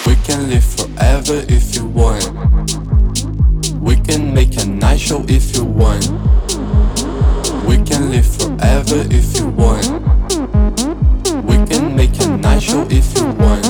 We can live forever if you want. We can make a night show if you want. We can live forever if you want. We can make a night show if you want.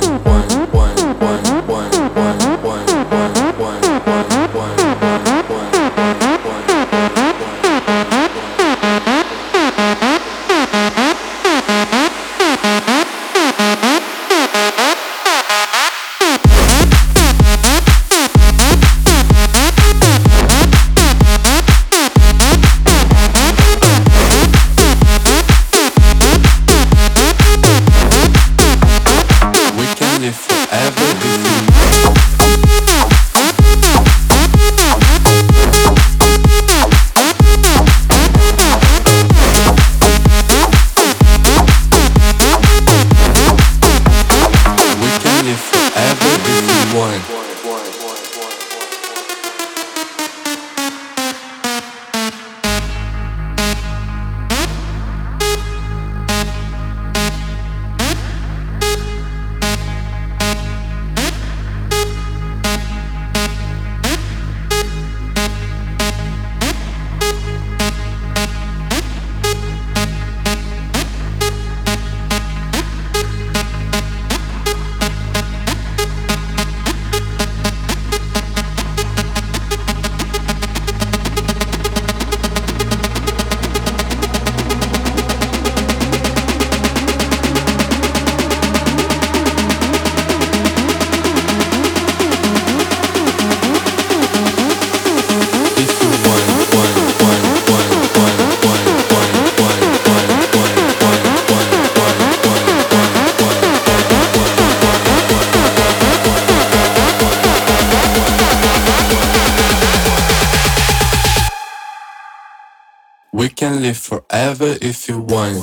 We can live forever if you want.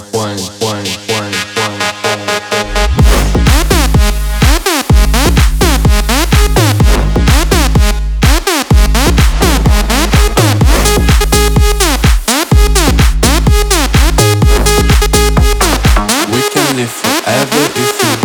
We can live forever if you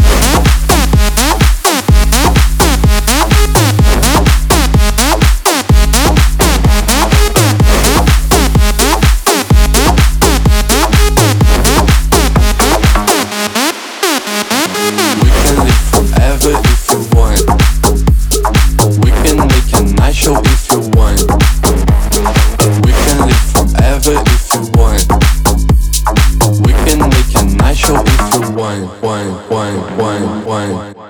show if you want. We can live forever if you want. We can make a night show if you want.